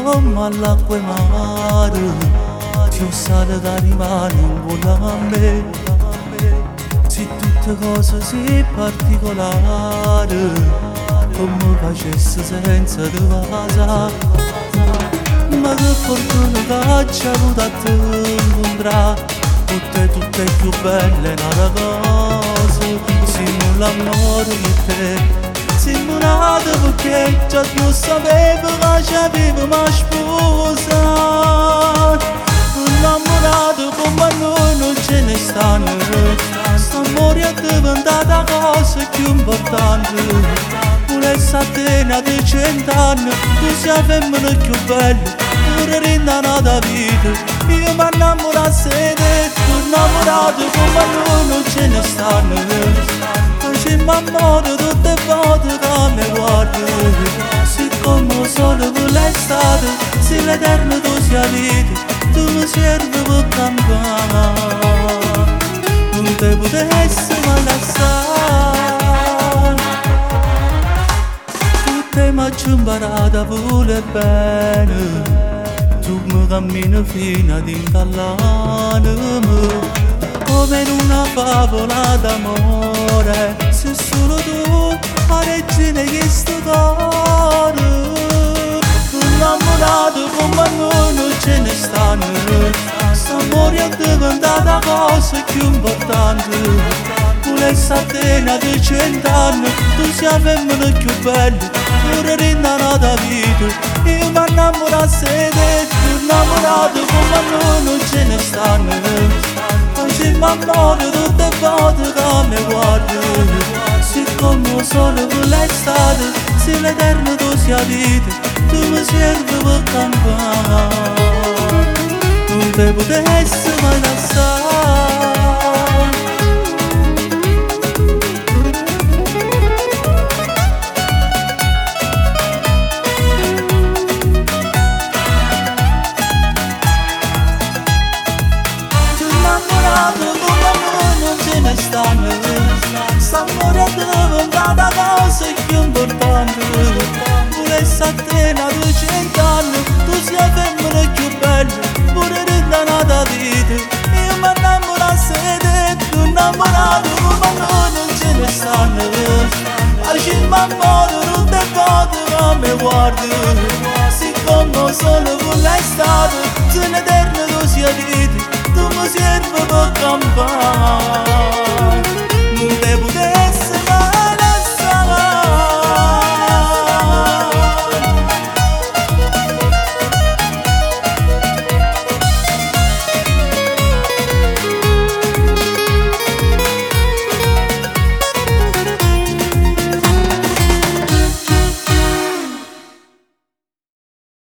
come all'acqua e mare, ti ho sale che rimane in gola a me. Se tutte cose si particolari, come facesse senza te vasa. Ma che fortuna che ci ha avuto a te incontrare, tutte più belle nella cosa. Siamo l'amore di te, siamo nati perché già più sapevo che ci avevo mai sposato. Innamorato come noi non ce ne stanno, st'amore è diventata cosa più importante. Volessi a te di 100 anni, tu sei femmina più bella, pure rindanata vita. Io mi innamorassi di te, innamorato come noi non ce ne stanno. Facemmo amore tutte le volte che mi guardi, siccome il sole per l'estate, se l'eterno tu sia vita, tu mi servi per campare. Non te potessi mai lasciare, tutte mi ci imparata pure bene. Tu mi cammini fino ad incallarmi, come in una favola d'amore. Sei solo tu, la regina di sto cuore. Innamorato come noi non ce ne stanno, st'amore è diventata cosa più importante. Volessi a te di 100 anni, tu sei femmina più bella, pure rindanata vita. Io mi innamorassi di te, innamorato come noi non ce ne stanno. Facemmo amore tutte le volte che mi guardi, siccome il sole per l'estate, se l'eterno tu sia vita, tu mi servi per campare. Non te potessi mai lasciare. S'amore è diventata cosa più importante. Volessi a te di 100 anni, tu sei femmina più bella, pure rindanata vita. Io mi innamorassi di te, tu innamorato come noi non ce ne stanno. Facemmo amore tutte le volte che mi guardi, siccome solo con l'estate, se l'eterno tu sia vita, tu mi servi per campare.